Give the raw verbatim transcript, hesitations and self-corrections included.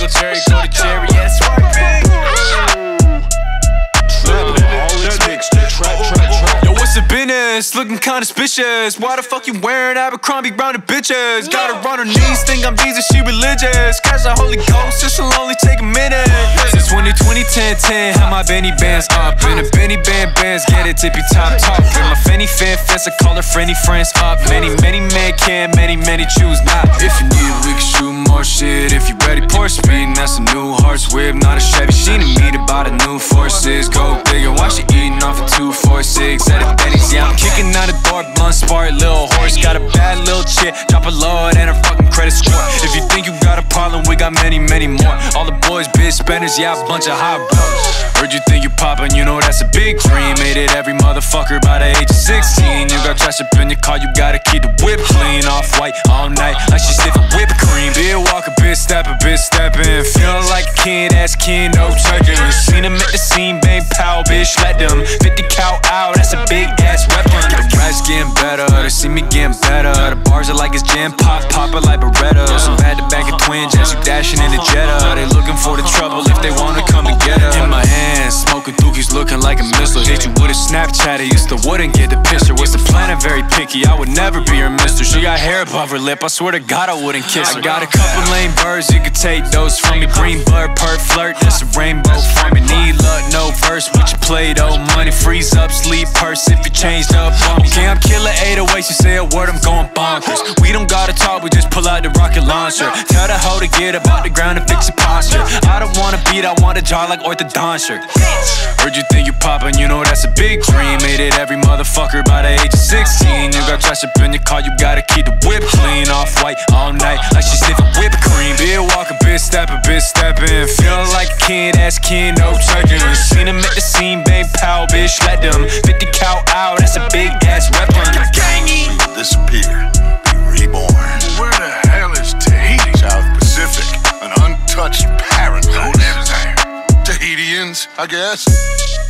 go cherry, go to cherry, yeah, that's right, man. Yo, what's the business? Looking kinda suspicious. Why the fuck you wearing Abercrombie rounded bitches? Gotta run her knees, think I'm Jesus, she religious. Catch the Holy Ghost, this'll only take a minute. Since twenty twenty, ten ten, have my Benny bands up. In a Benny band bands, get it tippy top top. In my Fanny fan fence, I call her friendly friends up. Many, many men can, many, many choose not. If you need, we can shoot more shit. If you ready, pour speed, that's a new horse whip, not a Chevy. She need me to buy the new forces. Go bigger, why she eating off a two, four, six at a Benny's, yeah, I'm kicking out a door, blunt spark, little horse. Got a bad little chick, drop a load and her fucking credit score. If you think you got a problem, we got many, many more. All the boys, bitch spenders, yeah, a bunch of hot bros. Heard you think you poppin', you know that's a big dream. Made it every motherfucker by the age of sixteen. You got trash up in your car, you gotta keep the whip clean. Off-white all night, like she sniffin' whipped cream. Big walker, bitch stepper, bitch steppin'. Feelin' like a kid, ass kid, no checkin'. Seen him at the scene, bang pow, bitch, let them fifty cal out, that's a big ass weapon. The rats getting better, they see me getting better. The bars are like it's jam pop, pop it like Berettas. I'm back to back of twin jets, you dashing in the Jetta. They looking for the trouble if they wanna come and get her. In my hands, smoking dookies looking like a missile. Hit you with a Snapchat, I used to wouldn't get the picture. What's the plan? I'm very picky, I would never be her mister. She got hair above her lip, I swear to God I wouldn't kiss her. I got a couple lame birds, you could take those from me. Green bird, perk flirt, that's a rainbow for me. Need luck, no verse, with your Play-Doh money. Freeze up, sleep purse if you changed up on me. Okay, I'm killer eight oh eight, you say a word, I'm going bonkers. We don't gotta talk, we just pull out the rocket launcher. Tell the hoe to get up out the ground and fix your posture. I don't wanna beat, I want a jaw like orthodontia. Heard you think you poppin', you know that's a big dream. Made it every motherfucker by the age of sixteen. You got trash up in your car, you gotta keep the whip clean. Off-white all night, like she sniffin' whipped cream. Big walker, bitch stepper, bitch steppin'. Feelin' like a kid, ass kid, no checkin'. Seen him at the scene, bang pow, bitch, let them fifty cal out, that's a big ass weapon. Disappear, be reborn. Where the hell is Tahiti? South Pacific, An untouched paradise. who lives there? Tahitians, I guess.